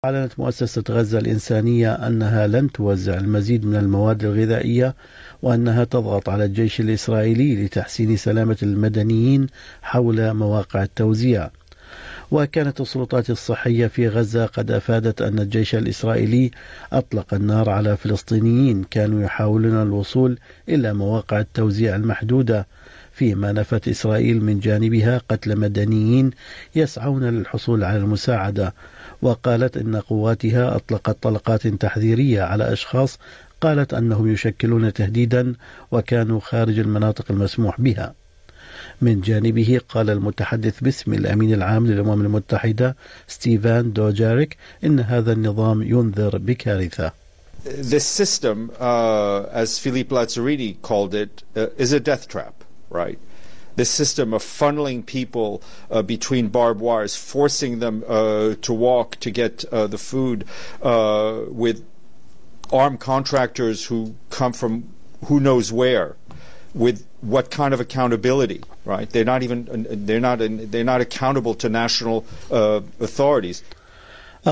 أعلنت مؤسسة غزة الإنسانية أنها لن توزع المزيد من المواد الغذائية، وأنها تضغط على الجيش الإسرائيلي لتحسين سلامة المدنيين حول مواقع التوزيع. وكانت السلطات الصحية في غزة قد أفادت أن الجيش الإسرائيلي أطلق النار على فلسطينيين كانوا يحاولون الوصول إلى مواقع التوزيع المحدودة، فيما نفت إسرائيل من جانبها قتل مدنيين يسعون للحصول على المساعدة، وقالت إن قواتها أطلقت طلقات تحذيرية على أشخاص قالت أنهم يشكلون تهديدا وكانوا خارج المناطق المسموح بها. من جانبه قال المتحدث باسم الأمين العام للأمم المتحدة ستيفان دوجاريك إن هذا النظام ينذر بكارثة. This system, as Philippe Lazzarini called it, is a death trap, right? This system of funneling people between barbed wires, forcing them to walk to get the food, with armed contractors who come from who knows where, with what kind of accountability, right? They're not accountable to national authorities.